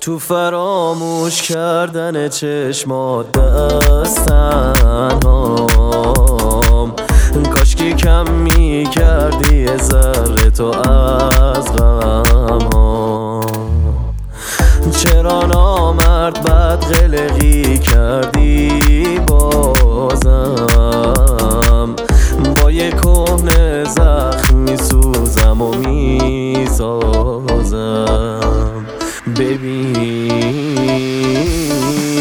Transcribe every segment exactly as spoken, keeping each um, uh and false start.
تو فراموش کردن چشمات دستنهام، کاشکی کم می کردی یه ذره تو از غم ها. چرا نامرد بد قلقی کردی بازم، با یه کهنه زخم می سوزم و می سازم. ببین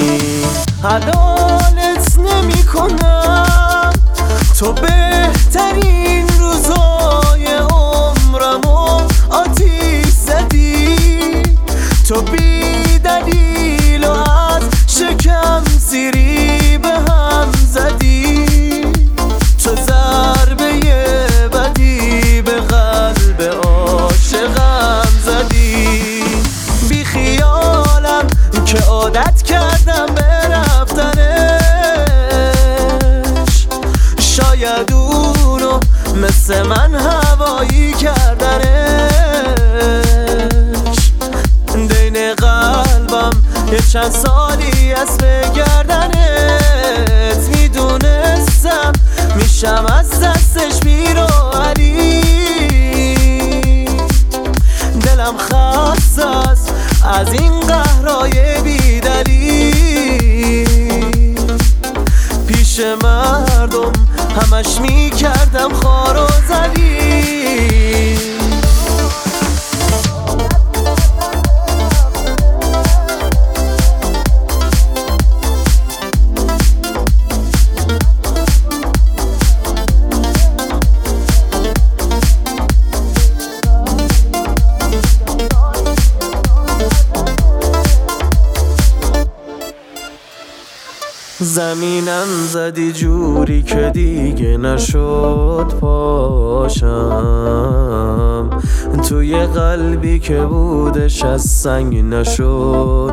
حلالت نمی کنم، تو بهترین روزای عمرمو آتیش زدی، تو بی دلیل و از شکم سیری به هم زدی، تو ضربه بدی به قلب عاشقم زدی. بی خیالم که عادت کردم به رفتنش، شاید اونو مثل من هوایی کردنش. دین قلبم یه چند سالی از بگردنت، میدونستم میشم از دستش بیرو علی. دلم خسته است از این قهرهای بی‌دلیل، پیش مردم همش میکردم خوار و ذلیل. زمینم زدی جوری که دیگه نشد پاشم، توی قلبی که بودش از سنگ نشد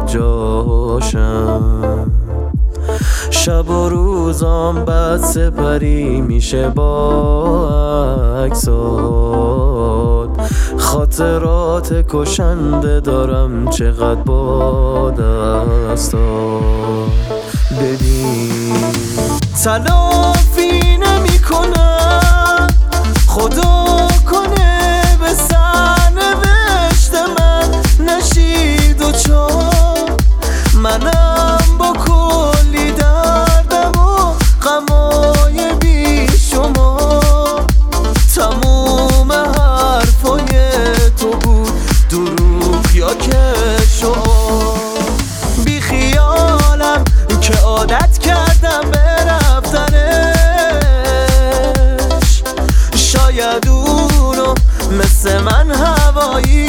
جاشم. شب و روزام بد سپری میشه با عکسات، خاطرات کشنده دارم چقدر با دستات. ببین تلافی نمی کنم، خدا کنه به سرنوشت من نشید و چون منم با کلی دردم و غمای بی شما. تموم حرفای تو بود دروغ یا که شما. بی خیالم که عادت کردم به رفتنش، شاید اونو مثل من هوایی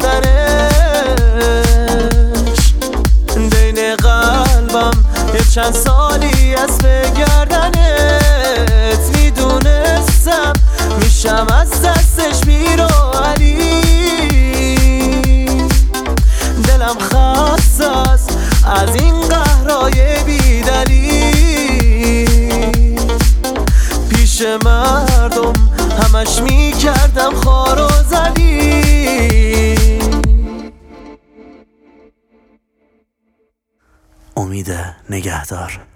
کردنش. دین قلبم یه چند سالی از بگردنت، میدونستم میشم از دستش بیرو علی. دلم خسته است از این قهرهای بی‌دلیل، پیش مردم همش میکردم خوار و ذلیل. امید نگهدار.